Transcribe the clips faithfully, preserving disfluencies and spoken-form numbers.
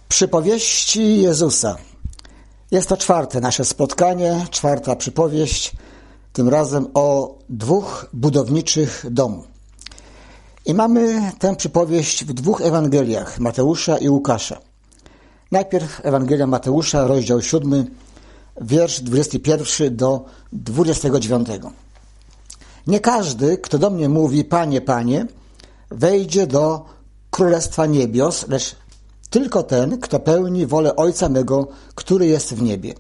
Przypowieści Jezusa. Jest to czwarte nasze spotkanie, czwarta przypowieść, tym razem o dwóch budowniczych domu. I mamy tę przypowieść w dwóch Ewangeliach, Mateusza i Łukasza. Najpierw Ewangelia Mateusza, rozdział siódmy, wiersz dwudziesty pierwszy do dwudziestego dziewiątego. Nie każdy, kto do mnie mówi, Panie, Panie, wejdzie do Królestwa Niebios, lecz tylko ten, kto pełni wolę Ojca mego, który jest w niebie.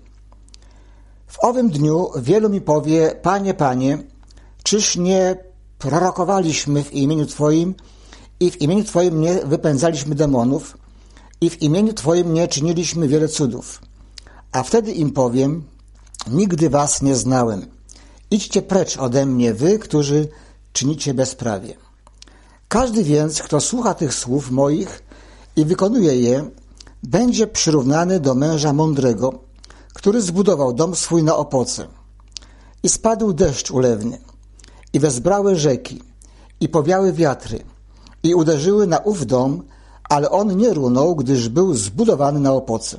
W owym dniu wielu mi powie, Panie, Panie, czyż nie prorokowaliśmy w imieniu Twoim i w imieniu Twoim nie wypędzaliśmy demonów i w imieniu Twoim nie czyniliśmy wiele cudów? A wtedy im powiem, nigdy was nie znałem. Idźcie precz ode mnie, wy, którzy czynicie bezprawie. Każdy więc, kto słucha tych słów moich i wykonuje je, będzie przyrównany do męża mądrego, który zbudował dom swój na opoce. I spadł deszcz ulewny, i wezbrały rzeki, i powiały wiatry, i uderzyły na ów dom, ale on nie runął, gdyż był zbudowany na opoce.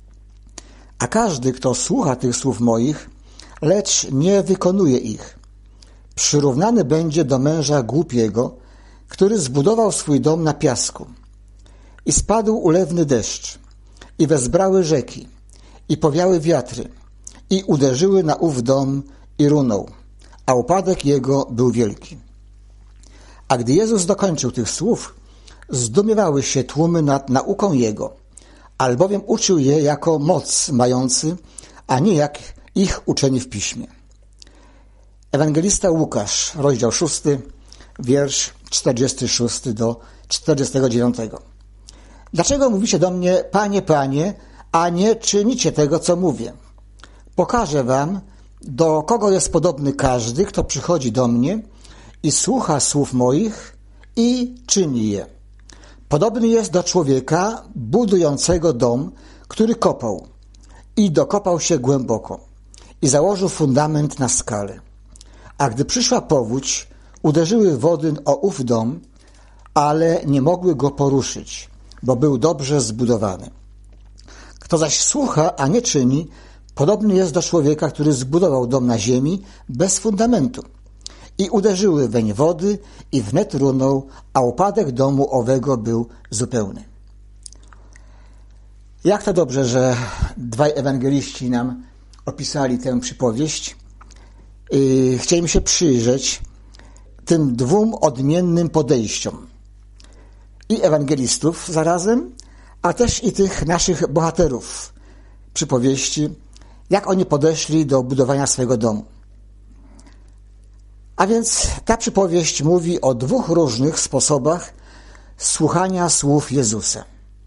A każdy, kto słucha tych słów moich, lecz nie wykonuje ich, przyrównany będzie do męża głupiego, który zbudował swój dom na piasku. I spadł ulewny deszcz, i wezbrały rzeki, i powiały wiatry, i uderzyły na ów dom, i runął, a upadek jego był wielki. A gdy Jezus dokończył tych słów, zdumiewały się tłumy nad nauką Jego, albowiem uczył je jako moc mający, a nie jak ich uczeni w Piśmie. Ewangelista Łukasz, rozdział szósty, wiersz czterdziesty szósty do czterdziestego dziewiątego. Dlaczego mówicie do mnie, Panie, Panie, a nie czynicie tego, co mówię? Pokażę wam, do kogo jest podobny każdy, kto przychodzi do mnie i słucha słów moich i czyni je. Podobny jest do człowieka budującego dom, który kopał i dokopał się głęboko i założył fundament na skale. A gdy przyszła powódź, uderzyły wody o ów dom, ale nie mogły go poruszyć, bo był dobrze zbudowany. Kto zaś słucha, a nie czyni, podobny jest do człowieka, który zbudował dom na ziemi bez fundamentu. I uderzyły weń wody i wnet runął, a upadek domu owego był zupełny. Jak to dobrze, że dwaj ewangeliści nam opisali tę przypowieść. I chcieliśmy się przyjrzeć tym dwóm odmiennym podejściom. I ewangelistów zarazem, a też i tych naszych bohaterów przypowieści, jak oni podeszli do budowania swojego domu. A więc ta przypowieść mówi o dwóch różnych sposobach słuchania słów Jezusa.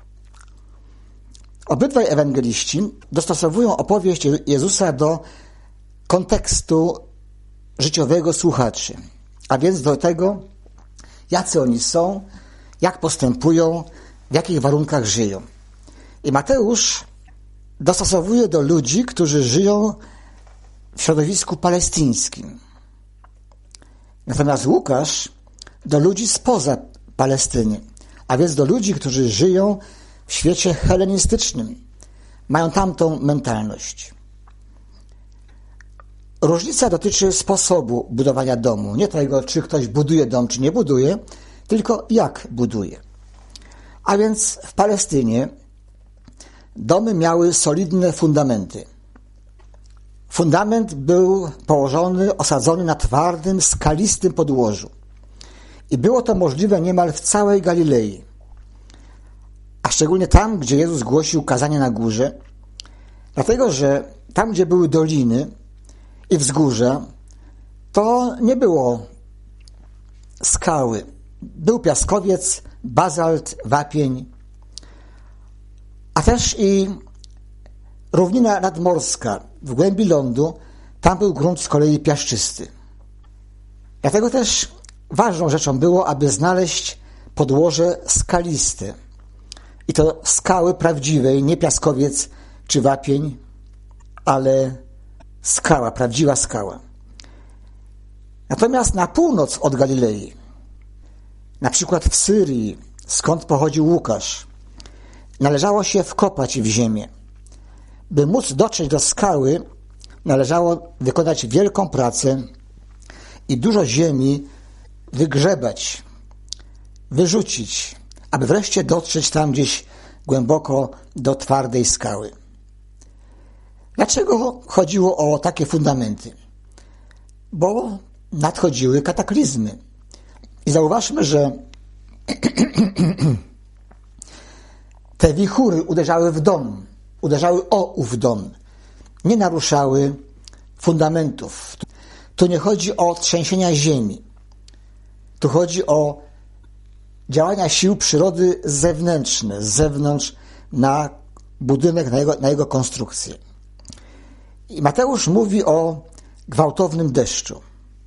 Obydwaj ewangeliści dostosowują opowieść Jezusa do kontekstu życiowego słuchaczy, a więc do tego, jacy oni są, jak postępują, w jakich warunkach żyją. I Mateusz dostosowuje do ludzi, którzy żyją w środowisku palestyńskim. Natomiast Łukasz do ludzi spoza Palestyny, a więc do ludzi, którzy żyją w świecie helenistycznym, mają tamtą mentalność. Różnica dotyczy sposobu budowania domu, nie tego, czy ktoś buduje dom, czy nie buduje, tylko jak buduje. A więc w Palestynie domy miały solidne fundamenty. Fundament był położony, osadzony na twardym, skalistym podłożu. I było to możliwe niemal w całej Galilei. A szczególnie tam, gdzie Jezus głosił kazanie na górze, dlatego że tam, gdzie były doliny i wzgórza, to nie było skały. Był piaskowiec, bazalt, wapień, a też i równina nadmorska w głębi lądu, tam był grunt z kolei piaszczysty. Dlatego też ważną rzeczą było, aby znaleźć podłoże skaliste. I to skały prawdziwej, nie piaskowiec czy wapień, ale skała, prawdziwa skała. Natomiast na północ od Galilei, na przykład w Syrii, skąd pochodził Łukasz, należało się wkopać w ziemię. By móc dotrzeć do skały, należało wykonać wielką pracę i dużo ziemi wygrzebać, wyrzucić, aby wreszcie dotrzeć tam gdzieś głęboko do twardej skały. Dlaczego chodziło o takie fundamenty? Bo nadchodziły kataklizmy. I zauważmy, że te wichury uderzały w dom, uderzały o ów dom, nie naruszały fundamentów. Tu nie chodzi o trzęsienia ziemi. Tu chodzi o działania sił przyrody zewnętrzne, z zewnątrz na budynek, na jego, na jego konstrukcję. I Mateusz mówi o gwałtownym deszczu,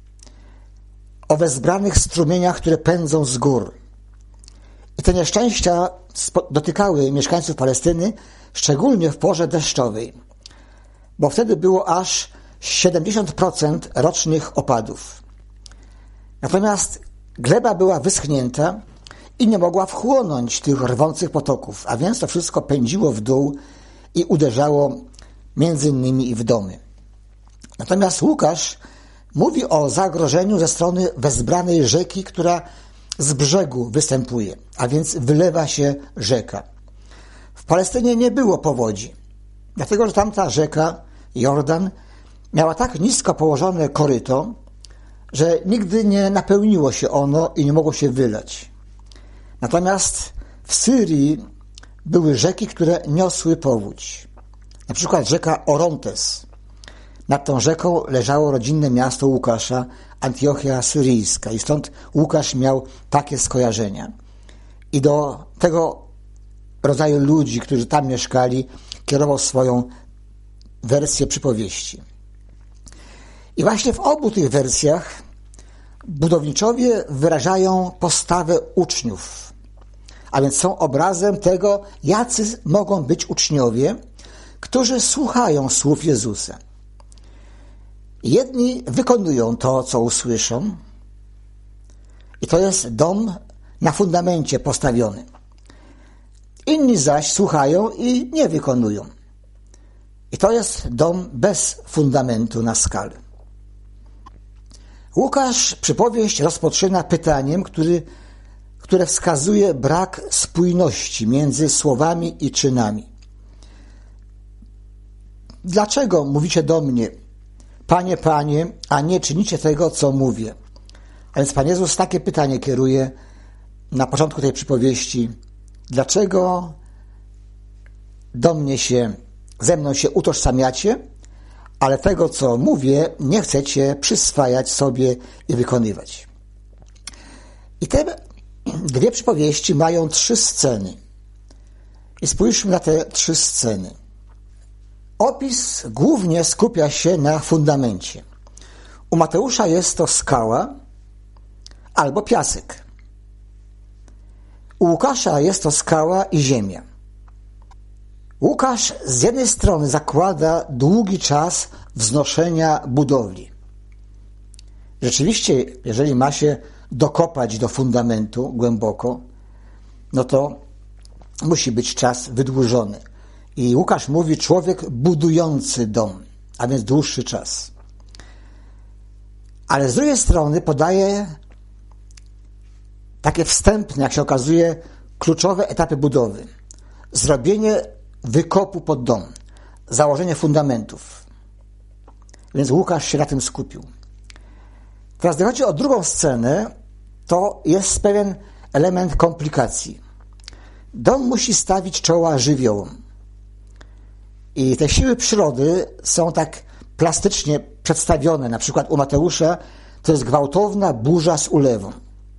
o wezbranych strumieniach, które pędzą z gór. I te nieszczęścia dotykały mieszkańców Palestyny, szczególnie w porze deszczowej, bo wtedy było aż siedemdziesiąt procent rocznych opadów. Natomiast gleba była wyschnięta i nie mogła wchłonąć tych rwących potoków, a więc to wszystko pędziło w dół i uderzało między innymi i w domy. Natomiast Łukasz mówi o zagrożeniu ze strony wezbranej rzeki, która z brzegu występuje, a więc wylewa się rzeka. W Palestynie nie było powodzi, dlatego że tamta rzeka, Jordan, miała tak nisko położone koryto, że nigdy nie napełniło się ono i nie mogło się wylać. Natomiast w Syrii były rzeki, które niosły powódź. Na przykład rzeka Orontes. Nad tą rzeką leżało rodzinne miasto Łukasza, Antiochia Syryjska. I stąd Łukasz miał takie skojarzenia. I do tego rodzaju ludzi, którzy tam mieszkali, kierował swoją wersję przypowieści. I właśnie w obu tych wersjach budowniczowie wyrażają postawę uczniów, a więc są obrazem tego, jacy mogą być uczniowie, którzy słuchają słów Jezusa. Jedni wykonują to, co usłyszą, i to jest dom na fundamencie postawiony. Inni zaś słuchają i nie wykonują. I to jest dom bez fundamentu na skale. Łukasz przypowieść rozpoczyna pytaniem, który, które wskazuje brak spójności między słowami i czynami. Dlaczego mówicie do mnie, Panie, Panie, a nie czynicie tego, co mówię? A więc Pan Jezus takie pytanie kieruje na początku tej przypowieści. Dlaczego do mnie się, ze mną się utożsamiacie, ale tego, co mówię, nie chcecie przyswajać sobie i wykonywać? I te dwie przypowieści mają trzy sceny. I spójrzmy na te trzy sceny. Opis głównie skupia się na fundamencie. U Mateusza jest to skała albo piasek. U Łukasza jest to skała i ziemia. Łukasz z jednej strony zakłada długi czas wznoszenia budowli. Rzeczywiście, jeżeli ma się dokopać do fundamentu głęboko, no to musi być czas wydłużony. I Łukasz mówi człowiek budujący dom, a więc dłuższy czas. Ale z drugiej strony podaje takie wstępne, jak się okazuje, kluczowe etapy budowy. Zrobienie wykopu pod dom, założenie fundamentów. Więc Łukasz się na tym skupił. Teraz gdy chodzi o drugą scenę, to jest pewien element komplikacji. Dom musi stawić czoła żywiołom. I te siły przyrody są tak plastycznie przedstawione. Na przykład u Mateusza to jest gwałtowna burza z ulewą.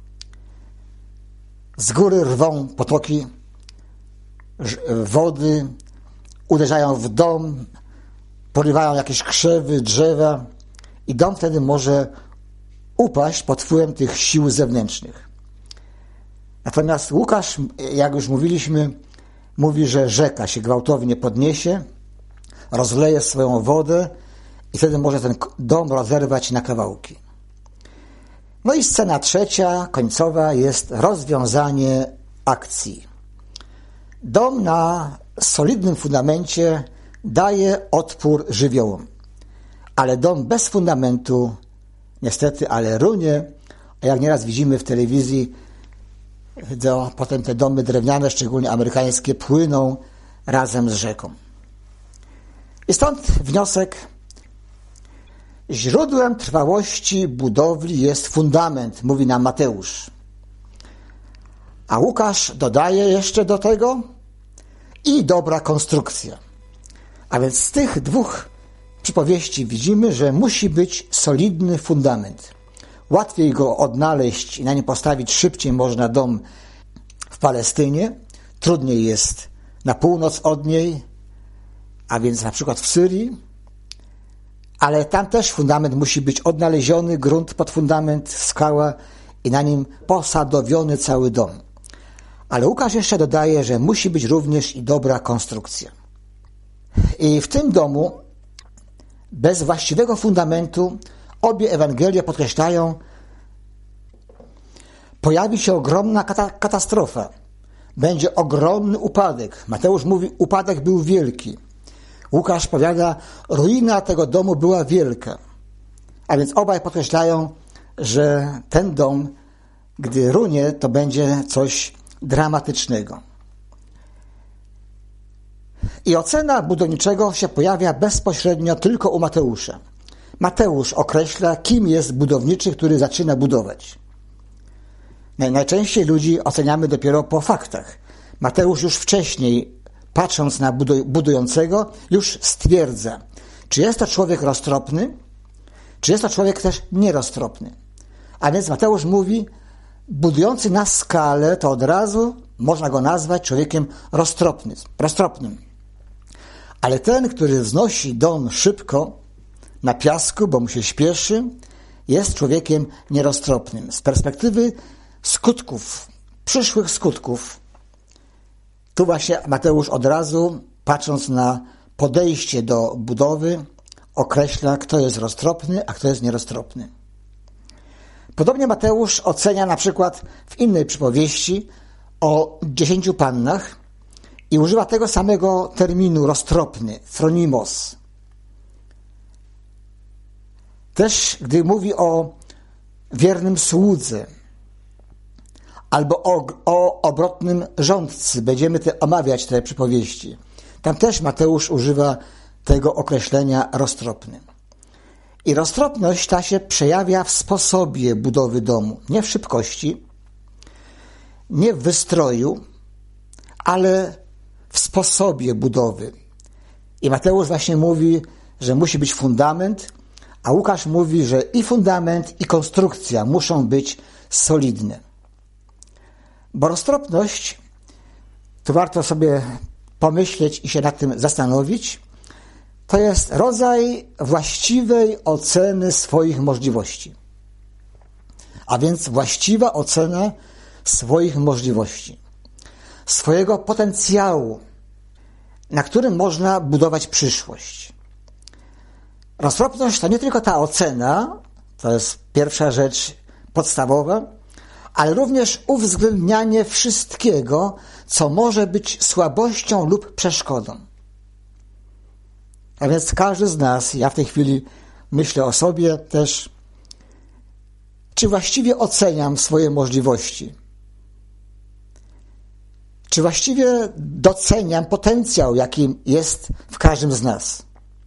Z góry rwą potoki wody, uderzają w dom, porywają jakieś krzewy, drzewa i dom wtedy może upaść pod wpływem tych sił zewnętrznych. Natomiast Łukasz, jak już mówiliśmy, mówi, że rzeka się gwałtownie podniesie, rozleje swoją wodę i wtedy może ten dom rozerwać na kawałki. No i scena trzecia, końcowa, jest rozwiązanie akcji. Dom na solidnym fundamencie daje odpór żywiołom, ale dom bez fundamentu niestety, ale runie, a jak nieraz widzimy w telewizji, to potem te domy drewniane, szczególnie amerykańskie, płyną razem z rzeką. I stąd wniosek: źródłem trwałości budowli jest fundament, mówi nam Mateusz. A Łukasz dodaje jeszcze do tego i dobra konstrukcja. A więc z tych dwóch przypowieści widzimy, że musi być solidny fundament. Łatwiej go odnaleźć i na nim postawić, szybciej można dom w Palestynie, trudniej jest na północ od niej, a więc na przykład w Syrii, ale tam też fundament musi być odnaleziony, grunt pod fundament, skała i na nim posadowiony cały dom. Ale Łukasz jeszcze dodaje, że musi być również i dobra konstrukcja. I w tym domu bez właściwego fundamentu obie Ewangelie podkreślają, pojawi się ogromna kata- katastrofa. Będzie ogromny upadek. Mateusz mówi, upadek był wielki. Łukasz powiada, ruina tego domu była wielka. A więc obaj podkreślają, że ten dom, gdy runie, to będzie coś dramatycznego. I ocena budowniczego się pojawia bezpośrednio tylko u Mateusza. Mateusz określa, kim jest budowniczy, który zaczyna budować. Najczęściej ludzi oceniamy dopiero po faktach. Mateusz już wcześniej, patrząc na budującego, już stwierdza, czy jest to człowiek roztropny, czy jest to człowiek też nieroztropny. A więc Mateusz mówi, budujący na skalę, to od razu można go nazwać człowiekiem roztropnym. roztropnym. Ale ten, który wznosi dom szybko, na piasku, bo mu się śpieszy, jest człowiekiem nieroztropnym. Z perspektywy skutków, przyszłych skutków, tu właśnie Mateusz od razu, patrząc na podejście do budowy, określa, kto jest roztropny, a kto jest nieroztropny. Podobnie Mateusz ocenia na przykład w innej przypowieści o dziesięciu pannach i używa tego samego terminu roztropny, phronimos. Też gdy mówi o wiernym słudze albo o, o obrotnym rządcy, będziemy te, omawiać te przypowieści. Tam też Mateusz używa tego określenia roztropny. I roztropność ta się przejawia w sposobie budowy domu. Nie w szybkości, nie w wystroju, ale w sposobie budowy. I Mateusz właśnie mówi, że musi być fundament, a Łukasz mówi, że i fundament, i konstrukcja muszą być solidne. Bo roztropność, tu warto sobie pomyśleć i się nad tym zastanowić, to jest rodzaj właściwej oceny swoich możliwości. A więc właściwa ocena swoich możliwości, swojego potencjału, na którym można budować przyszłość. Roztropność to nie tylko ta ocena, to jest pierwsza rzecz podstawowa, ale również uwzględnianie wszystkiego, co może być słabością lub przeszkodą. A więc każdy z nas, ja w tej chwili myślę o sobie też, czy właściwie oceniam swoje możliwości? Czy właściwie doceniam potencjał, jaki jest w każdym z nas?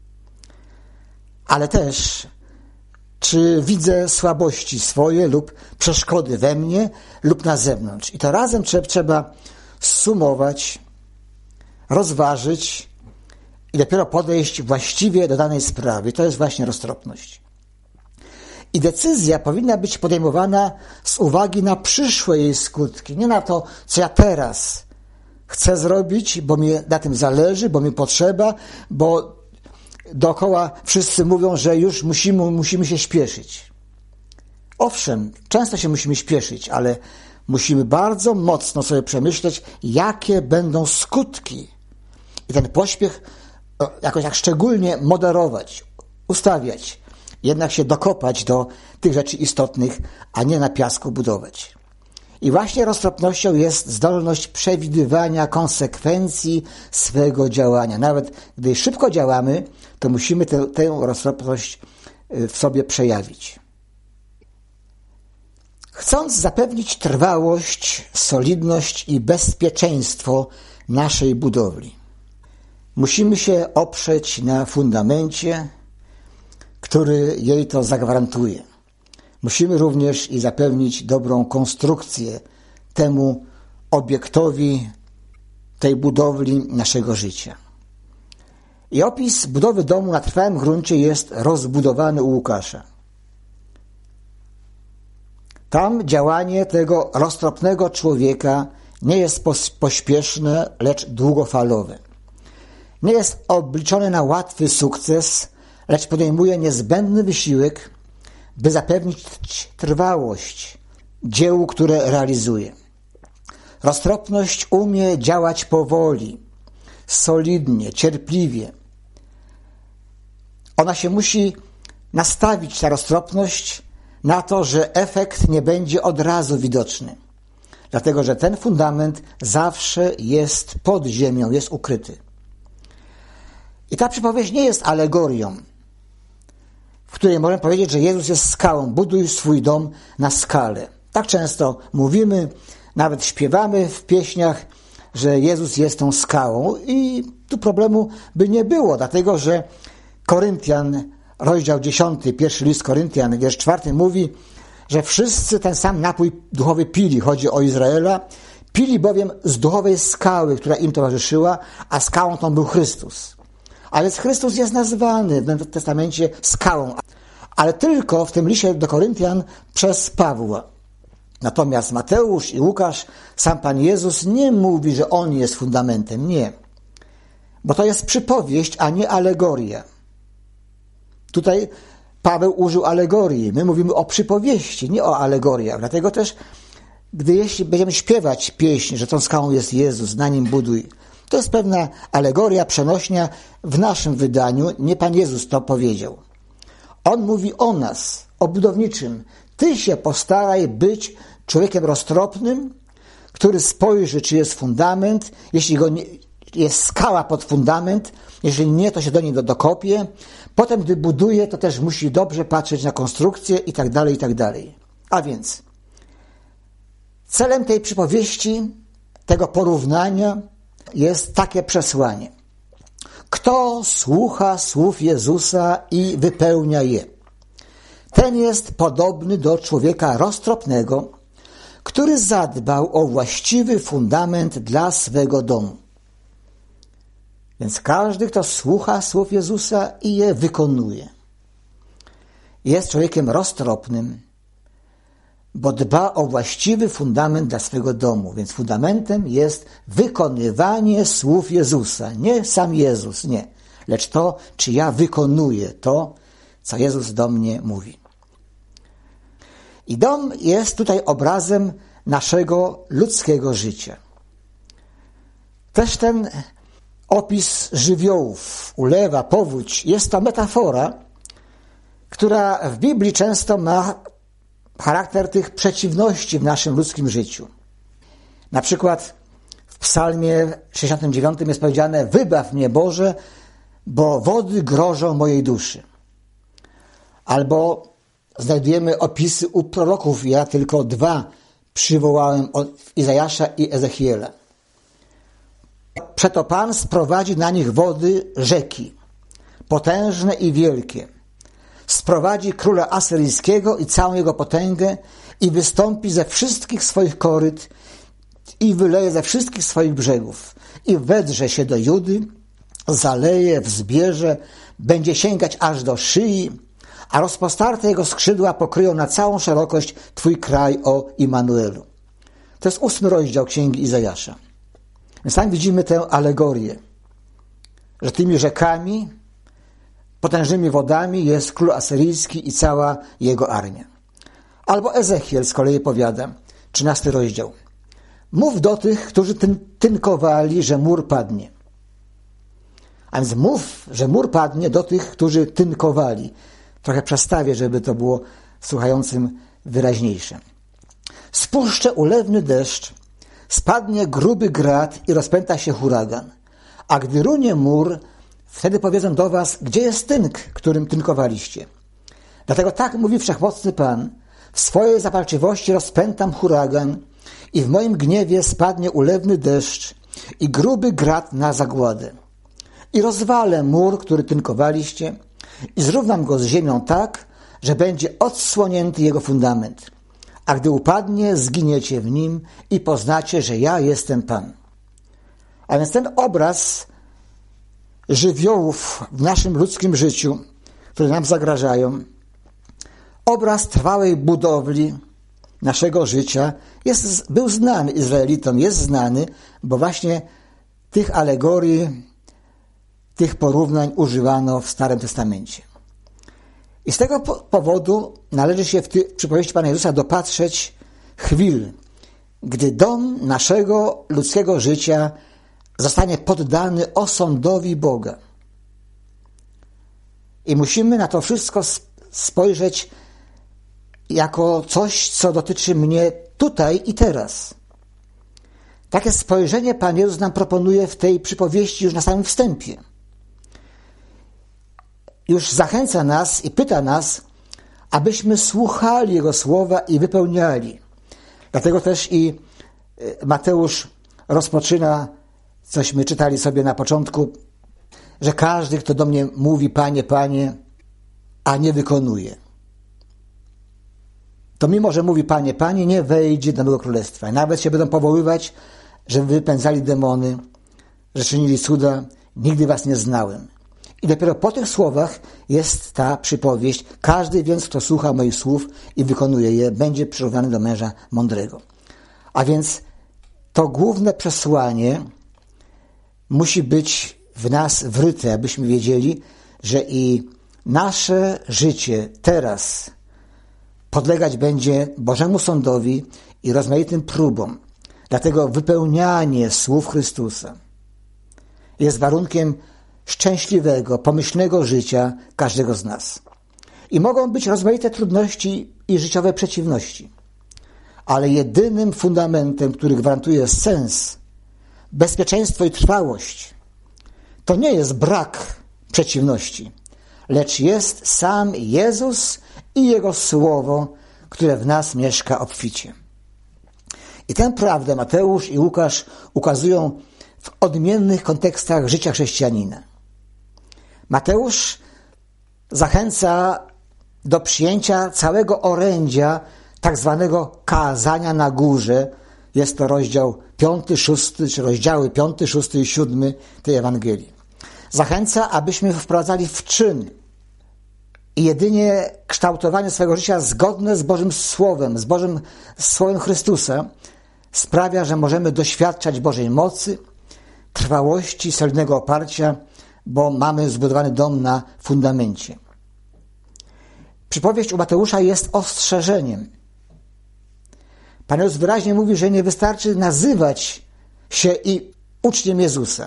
Ale też, czy widzę słabości swoje lub przeszkody we mnie lub na zewnątrz? I to razem trzeba zsumować, rozważyć i dopiero podejść właściwie do danej sprawy. To jest właśnie roztropność. I decyzja powinna być podejmowana z uwagi na przyszłe jej skutki. Nie na to, co ja teraz chcę zrobić, bo mi na tym zależy, bo mi potrzeba, bo dookoła wszyscy mówią, że już musimy, musimy się śpieszyć. Owszem, często się musimy śpieszyć, ale musimy bardzo mocno sobie przemyśleć, jakie będą skutki. I ten pośpiech jakoś tak szczególnie moderować, ustawiać. Jednak się dokopać do tych rzeczy istotnych, a nie na piasku budować. I właśnie roztropnością jest zdolność przewidywania konsekwencji swego działania. Nawet gdy szybko działamy, to musimy tę, tę roztropność w sobie przejawić. Chcąc zapewnić trwałość, solidność i bezpieczeństwo naszej budowli, musimy się oprzeć na fundamencie, który jej to zagwarantuje. Musimy również i zapewnić dobrą konstrukcję temu obiektowi tej budowli naszego życia. I opis budowy domu na trwałym gruncie jest rozbudowany u Łukasza. Tam działanie tego roztropnego człowieka nie jest pośpieszne, lecz długofalowe. Nie jest obliczone na łatwy sukces, lecz podejmuje niezbędny wysiłek, by zapewnić trwałość dziełu, które realizuje. Roztropność umie działać powoli, solidnie, cierpliwie. Ona się musi nastawić, ta roztropność, na to, że efekt nie będzie od razu widoczny. Dlatego, że ten fundament zawsze jest pod ziemią, jest ukryty. I ta przypowieść nie jest alegorią, w której możemy powiedzieć, że Jezus jest skałą. Buduj swój dom na skale. Tak często mówimy, nawet śpiewamy w pieśniach, że Jezus jest tą skałą i tu problemu by nie było, dlatego że Koryntian, rozdział dziesiąty, pierwszy list Koryntian, wiersz czwarty mówi, że wszyscy ten sam napój duchowy pili, chodzi o Izraela, pili bowiem z duchowej skały, która im towarzyszyła, a skałą tą był Chrystus. A więc Chrystus jest nazywany w Nowym Testamencie skałą, ale tylko w tym liście do Koryntian przez Pawła. Natomiast Mateusz i Łukasz, sam Pan Jezus nie mówi, że On jest fundamentem. Nie. Bo to jest przypowieść, a nie alegoria. Tutaj Paweł użył alegorii. My mówimy o przypowieści, nie o alegoriach. Dlatego też, gdy jeśli będziemy śpiewać pieśń, że tą skałą jest Jezus, na Nim buduj, to jest pewna alegoria, przenośnia w naszym wydaniu. Nie Pan Jezus to powiedział. On mówi o nas, o budowniczym. Ty się postaraj być człowiekiem roztropnym, który spojrzy, czy jest fundament, jeśli go nie, jest skała pod fundament, jeżeli nie, to się do niej dokopie. Potem, gdy buduje, to też musi dobrze patrzeć na konstrukcję i tak dalej, i tak dalej. A więc celem tej przypowieści, tego porównania jest takie przesłanie. Kto słucha słów Jezusa i wypełnia je, ten jest podobny do człowieka roztropnego, który zadbał o właściwy fundament dla swego domu. Więc każdy, kto słucha słów Jezusa i je wykonuje, jest człowiekiem roztropnym, bo dba o właściwy fundament dla swego domu. Więc fundamentem jest wykonywanie słów Jezusa. Nie sam Jezus, nie. Lecz to, czy ja wykonuję to, co Jezus do mnie mówi. I dom jest tutaj obrazem naszego ludzkiego życia. Też ten opis żywiołów, ulewa, powódź, jest to metafora, która w Biblii często ma charakter tych przeciwności w naszym ludzkim życiu. Na przykład w psalmie sześćdziesiątym dziewiątym jest powiedziane: wybaw mnie, Boże, bo wody grożą mojej duszy. Albo znajdujemy opisy u proroków, ja tylko dwa przywołałem, od Izajasza i Ezechiela. Przeto Pan sprowadzi na nich wody rzeki, potężne i wielkie. Sprowadzi króla asyryjskiego i całą jego potęgę i wystąpi ze wszystkich swoich koryt i wyleje ze wszystkich swoich brzegów i wedrze się do Judy, zaleje, wzbierze, będzie sięgać aż do szyi, a rozpostarte jego skrzydła pokryją na całą szerokość Twój kraj, o Immanuelu. To jest ósmy rozdział Księgi Izajasza. Więc tam widzimy tę alegorię, że tymi rzekami, potężnymi wodami jest król asyryjski i cała jego armia. Albo Ezechiel z kolei powiada, trzynasty rozdział. Mów do tych, którzy tyn- tynkowali, że mur padnie. A więc mów, że mur padnie do tych, którzy tynkowali. Trochę przestawię, żeby to było słuchającym wyraźniejsze. Spuszczę ulewny deszcz, spadnie gruby grad i rozpęta się huragan. A gdy runie mur, wtedy powiedzą do was, gdzie jest tynk, którym tynkowaliście. Dlatego tak mówi Wszechmocny Pan, w swojej zapalczywości rozpętam huragan i w moim gniewie spadnie ulewny deszcz i gruby grad na zagładę. I rozwalę mur, który tynkowaliście i zrównam go z ziemią tak, że będzie odsłonięty jego fundament. A gdy upadnie, zginiecie w nim i poznacie, że ja jestem Pan. A więc ten obraz żywiołów w naszym ludzkim życiu, które nam zagrażają, obraz trwałej budowli naszego życia jest, był znany Izraelitom, jest znany, bo właśnie tych alegorii, tych porównań używano w Starym Testamencie. I z tego powodu należy się w tej przypowieści Pana Jezusa dopatrzeć chwil, gdy dom naszego ludzkiego życia zostanie poddany osądowi Boga. I musimy na to wszystko spojrzeć jako coś, co dotyczy mnie tutaj i teraz. Takie spojrzenie Pan Jezus nam proponuje w tej przypowieści już na samym wstępie. Już zachęca nas i pyta nas, abyśmy słuchali Jego słowa i wypełniali. Dlatego też i Mateusz rozpoczyna, cośmy czytali sobie na początku, że każdy, kto do mnie mówi Panie, Panie, a nie wykonuje, to mimo, że mówi Panie, Panie, nie wejdzie do mego królestwa. I nawet się będą powoływać, że wypędzali demony, że czynili cuda, nigdy was nie znałem. I dopiero po tych słowach jest ta przypowieść. Każdy więc, kto słucha moich słów i wykonuje je, będzie przyrównany do męża mądrego. A więc to główne przesłanie musi być w nas wryte, abyśmy wiedzieli, że i nasze życie teraz podlegać będzie Bożemu sądowi i rozmaitym próbom. Dlatego wypełnianie słów Chrystusa jest warunkiem szczęśliwego, pomyślnego życia każdego z nas. I mogą być rozmaite trudności i życiowe przeciwności. Ale jedynym fundamentem, który gwarantuje sens, bezpieczeństwo i trwałość, to nie jest brak przeciwności, lecz jest sam Jezus i Jego Słowo, które w nas mieszka obficie. I tę prawdę Mateusz i Łukasz ukazują w odmiennych kontekstach życia chrześcijanina. Mateusz zachęca do przyjęcia całego orędzia tak zwanego kazania na górze. Jest to rozdział piąty, szósty, czy rozdziały piąty, szósty i siódmy tej Ewangelii. Zachęca, abyśmy wprowadzali w czyn i jedynie kształtowanie swojego życia zgodne z Bożym Słowem, z Bożym Słowem Chrystusa sprawia, że możemy doświadczać Bożej mocy, trwałości, solidnego oparcia, bo mamy zbudowany dom na fundamencie. Przypowieść u Mateusza jest ostrzeżeniem. Pan Jezus wyraźnie mówi, że nie wystarczy nazywać się i uczniem Jezusa.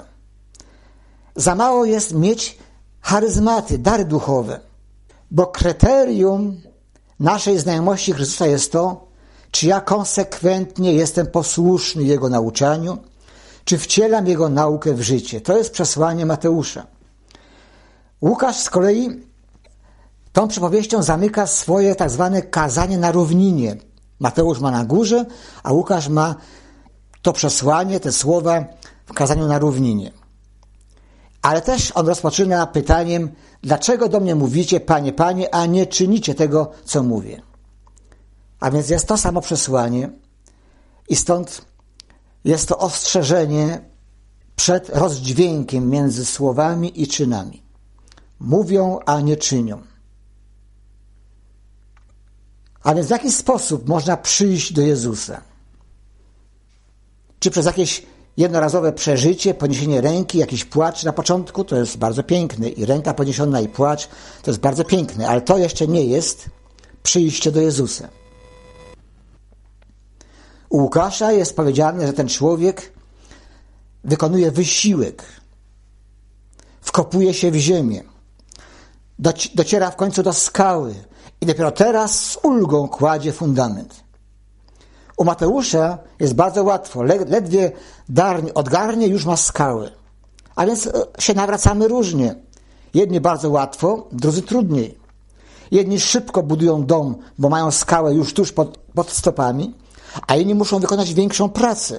Za mało jest mieć charyzmaty, dary duchowe, bo kryterium naszej znajomości Chrystusa jest to, czy ja konsekwentnie jestem posłuszny Jego nauczaniu, czy wcielam Jego naukę w życie. To jest przesłanie Mateusza. Łukasz z kolei tą przypowieścią zamyka swoje tak zwane kazanie na równinie. Mateusz ma na górze, a Łukasz ma to przesłanie, te słowa w kazaniu na równinie. Ale też on rozpoczyna pytaniem, dlaczego do mnie mówicie, Panie, Panie, a nie czynicie tego, co mówię. A więc jest to samo przesłanie i stąd jest to ostrzeżenie przed rozdźwiękiem między słowami i czynami. Mówią, a nie czynią. A więc w jaki sposób można przyjść do Jezusa? Czy przez jakieś jednorazowe przeżycie, podniesienie ręki, jakiś płacz na początku, to jest bardzo piękny. I ręka podniesiona i płacz, to jest bardzo piękne. Ale to jeszcze nie jest przyjście do Jezusa. U Łukasza jest powiedziane, że ten człowiek wykonuje wysiłek, wkopuje się w ziemię, dociera w końcu do skały i dopiero teraz z ulgą kładzie fundament. U Mateusza jest bardzo łatwo. Ledwie darń odgarnie, już ma skały. A więc się nawracamy różnie. Jedni bardzo łatwo, drudzy trudniej. Jedni szybko budują dom, bo mają skałę już tuż pod, pod stopami, a inni muszą wykonać większą pracę.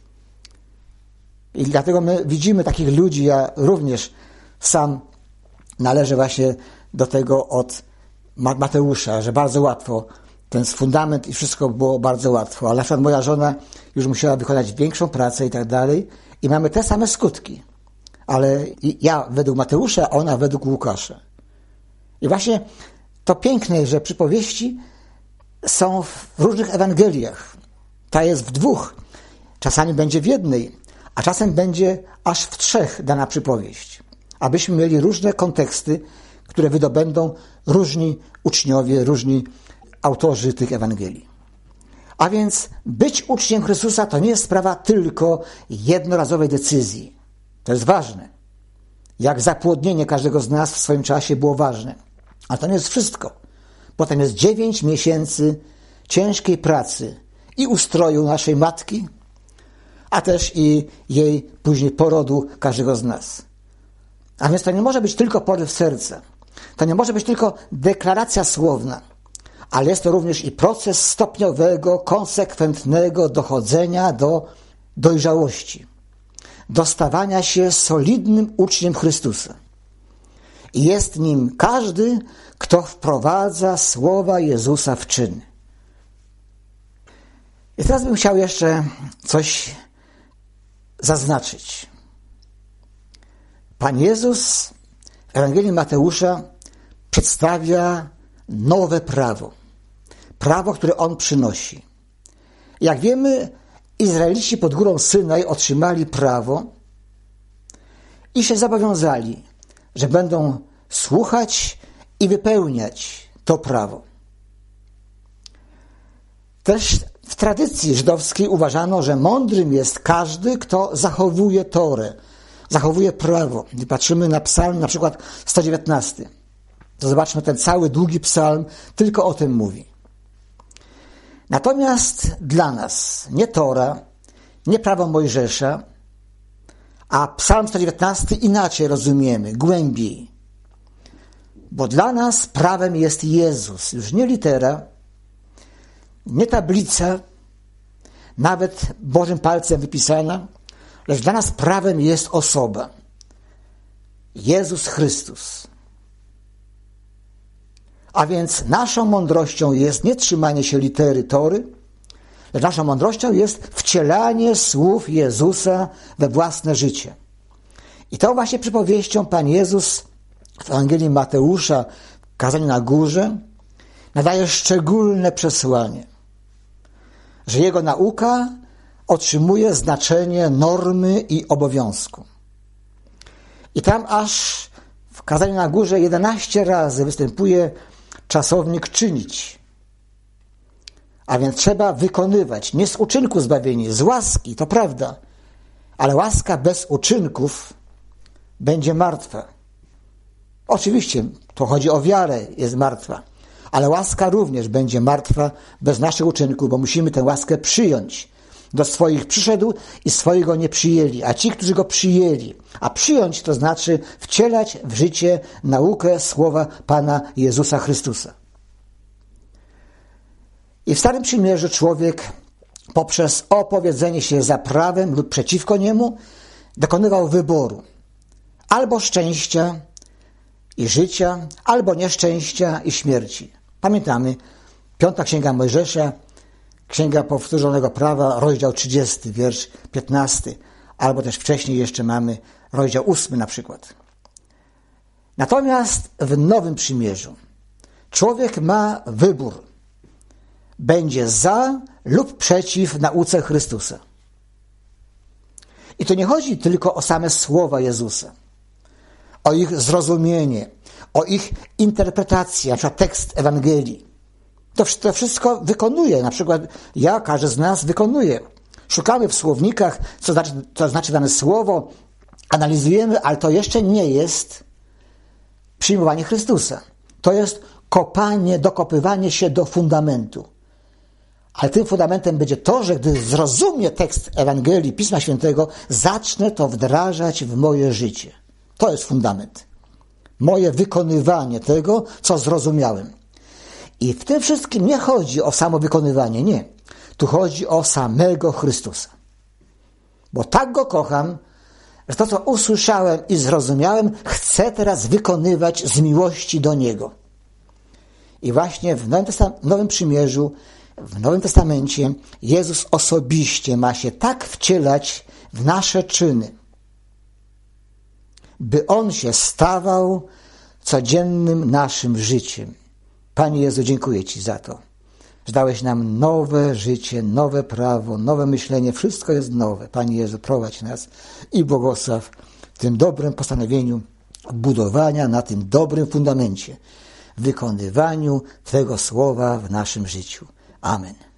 I dlatego my widzimy takich ludzi, ja również sam należę właśnie do tego od Mateusza, że bardzo łatwo ten fundament i wszystko było bardzo łatwo. Ale na przykład moja żona już musiała wykonać większą pracę i tak dalej i mamy te same skutki. Ale ja według Mateusza, a ona według Łukasza. I właśnie to piękne, że przypowieści są w różnych Ewangeliach. Ta jest w dwóch, czasami będzie w jednej, a czasem będzie aż w trzech dana przypowieść. Abyśmy mieli różne konteksty, które wydobędą różni uczniowie, różni autorzy tych Ewangelii. A więc być uczniem Chrystusa to nie jest sprawa tylko jednorazowej decyzji. To jest ważne. Jak zapłodnienie każdego z nas w swoim czasie było ważne. Ale to nie jest wszystko. Potem jest dziewięć miesięcy ciężkiej pracy i ustroju naszej matki, a też i jej później porodu każdego z nas. A więc to nie może być tylko poryw serca. To nie może być tylko deklaracja słowna, ale jest to również i proces stopniowego, konsekwentnego dochodzenia do dojrzałości, do stawania się solidnym uczniem Chrystusa. I jest nim każdy, kto wprowadza słowa Jezusa w czyn. I teraz bym chciał jeszcze coś zaznaczyć. Pan Jezus w Ewangelii Mateusza przedstawia nowe prawo. Prawo, które On przynosi. Jak wiemy, Izraelici pod górą Synaj otrzymali prawo i się zobowiązali, że będą słuchać i wypełniać to prawo. Też w tradycji żydowskiej uważano, że mądrym jest każdy, kto zachowuje Torę, zachowuje prawo. Gdy patrzymy na psalm, na przykład sto dziewiętnasty, to zobaczmy ten cały długi psalm, tylko o tym mówi. Natomiast dla nas nie Tora, nie prawo Mojżesza, a psalm sto dziewiętnasty inaczej rozumiemy, głębiej. Bo dla nas prawem jest Jezus, już nie litera, nie tablica, nawet Bożym palcem wypisana, lecz dla nas prawem jest osoba. Jezus Chrystus. A więc naszą mądrością jest nie trzymanie się litery Tory, lecz naszą mądrością jest wcielanie słów Jezusa we własne życie. I to właśnie przypowieścią Pan Jezus w Ewangelii Mateusza, w kazaniu na górze, nadaje szczególne przesłanie, że Jego nauka otrzymuje znaczenie normy i obowiązku. I tam aż w kazaniu na górze jedenaście razy występuje czasownik czynić. A więc trzeba wykonywać, nie z uczynku zbawieni, z łaski, to prawda, ale łaska bez uczynków będzie martwa. Oczywiście, to chodzi o wiarę, jest martwa, ale łaska również będzie martwa bez naszych uczynków, bo musimy tę łaskę przyjąć. Do swoich przyszedł i swojego nie przyjęli, a ci, którzy go przyjęli, a przyjąć to znaczy wcielać w życie naukę słowa Pana Jezusa Chrystusa. I w Starym Przymierzu człowiek poprzez opowiedzenie się za prawem lub przeciwko niemu dokonywał wyboru albo szczęścia i życia, albo nieszczęścia i śmierci. Pamiętamy, Piąta Księga Mojżesza, Księga Powtórzonego Prawa, rozdział trzydziesty, wiersz piętnasty, albo też wcześniej jeszcze mamy rozdział ósmy na przykład. Natomiast w Nowym Przymierzu człowiek ma wybór. Będzie za lub przeciw nauce Chrystusa. I to nie chodzi tylko o same słowa Jezusa, o ich zrozumienie, o ich interpretację, na przykład tekst Ewangelii. To, to wszystko wykonuje, na przykład ja, każdy z nas wykonuje. Szukamy w słownikach, co znaczy, co znaczy dane słowo, analizujemy, ale to jeszcze nie jest przyjmowanie Chrystusa. To jest kopanie, dokopywanie się do fundamentu. Ale tym fundamentem będzie to, że gdy zrozumie tekst Ewangelii, Pisma Świętego, zacznę to wdrażać w moje życie. To jest fundament. Moje wykonywanie tego, co zrozumiałem. I w tym wszystkim nie chodzi o samo wykonywanie, nie. Tu chodzi o samego Chrystusa. Bo tak Go kocham, że to, co usłyszałem i zrozumiałem, chcę teraz wykonywać z miłości do Niego. I właśnie w Nowym, Testam- Nowym Przymierzu, w Nowym Testamencie Jezus osobiście ma się tak wcielać w nasze czyny, by On się stawał codziennym naszym życiem. Panie Jezu, dziękuję Ci za to, że dałeś nam nowe życie, nowe prawo, nowe myślenie. Wszystko jest nowe. Panie Jezu, prowadź nas i błogosław w tym dobrym postanowieniu budowania na tym dobrym fundamencie, wykonywaniu Twego słowa w naszym życiu. Amen.